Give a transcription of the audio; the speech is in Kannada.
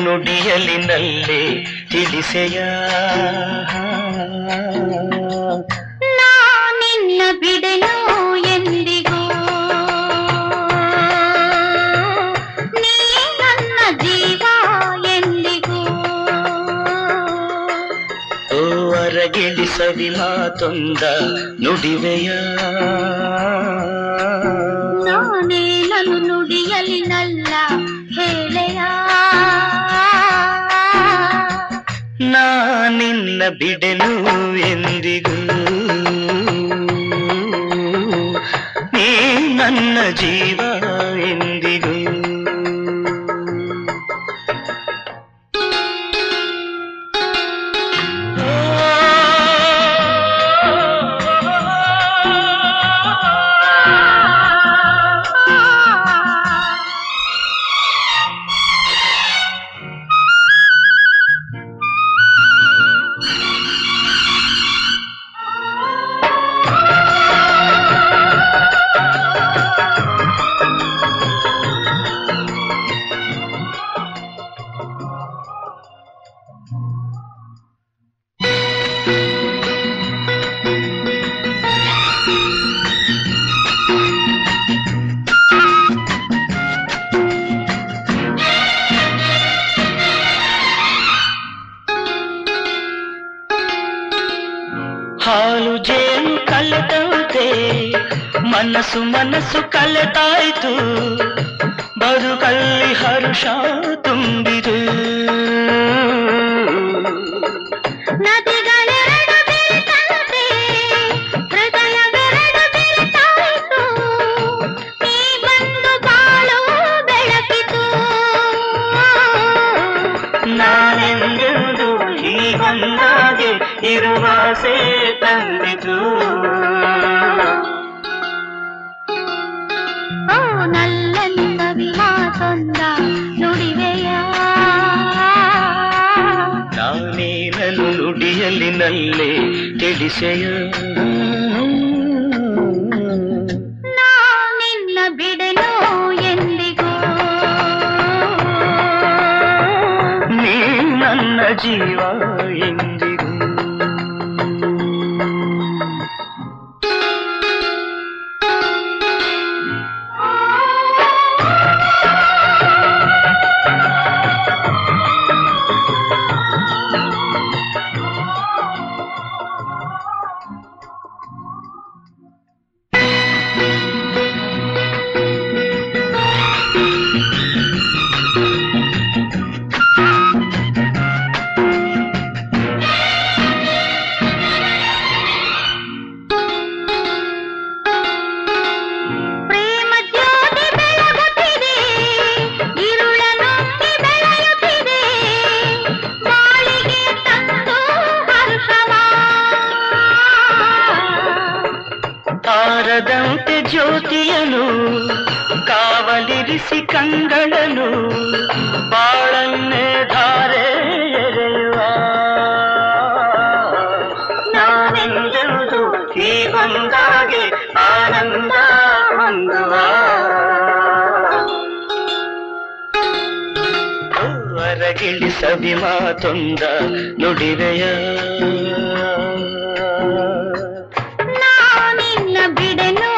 ನುಡಿಯಲಿನಲ್ಲೇ ತಿಳಿಸೆಯ ನಿನ್ನ ಬಿಡೆಯೋ ಎಂದಿಗೂ ನೀ ನನ್ನ ಜೀವ ಎಂದಿಗೂ ಓ ಅರಗಿಳಿಸವಿ ಮಾತೊಂದ ನುಡಿವೆಯ ನಾನೇ ನಾನು ನುಡಿಯಲಿನಲ್ಲ ಹೇಳೆಯ ನಾ ನಿನ್ನ ಬಿಡೆನು ಎಂದಿಗೂ ನೀ ನನ್ನ ಜೀವ ಎಂದಿಗೂ ಹಾಲು ಜೇನು ಕಲೆತಂತೆ ಮನಸ್ಸು ಮನಸ್ಸು ಕಲೆತಾಯ್ತು ಬದುಕಲ್ಲಿ ಹರುಷ ತುಂಬಿದು ನದಿಗಳೆರಡು ಬೆರೆತಂತೆ ಹೃದಯವೆರಡು ಬೆರೆತಾಯಿತು ನೀ ಬಂದು ಬಾಳು ಬೆಳಕಿತು ನಾನೆಂದೆಂದು ಹೀಗೊಂದಾಗೆ ಇರುವ ಆಸೆ ತಂದಿತು ಓ ನಲ್ಲಂದವಿ ಮಾತೊಂದ ನುಡಿವೆಯ ನಾನೇನನು ನುಡಿಯಲಿನಲ್ಲೇ ತಿಳಿಸೆಯ ನಿನ್ನ ಬಿಡೆನೋ ಎಂದಿಗೂ ನೀ ನನ್ನ ಜೀವ ಎಂದಿಗೂ ತಾರದಂತೆ ಜ್ಯೋತಿಯನು ಕಾವಲಿರಿಸಿ ಕಂಗಳನು ಬಾಳನ್ನೇ ಧಾರೆ ಎರೆಯುವ ನಾನೆಂದೆಂದು ಹೀಗೊಂದಾಗೆ ಆನಂದ ಹೊಂದುವ ಹೊರಗಿಳಿಸವಿ ಮಾತೊಂದ ನುಡಿವೆಯ ನಿನ್ನ ಬಿಡೆನೋ